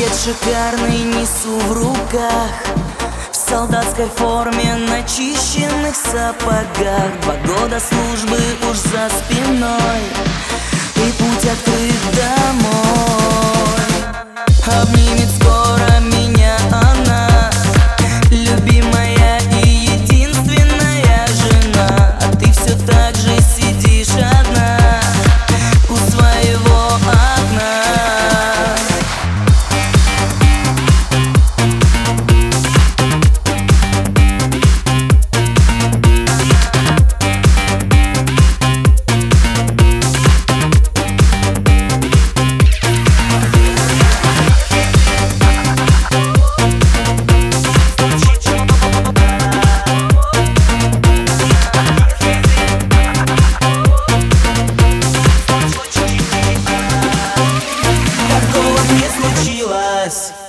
Букет шикарный несу в руках, в солдатской форме, начищенных сапогах. 2 года службы уж за спиной, и путь открыт домой. Обнимет скоро меня она, любимая и единственная жена. А ты все так же сидишь одна у своего окна. Случилось.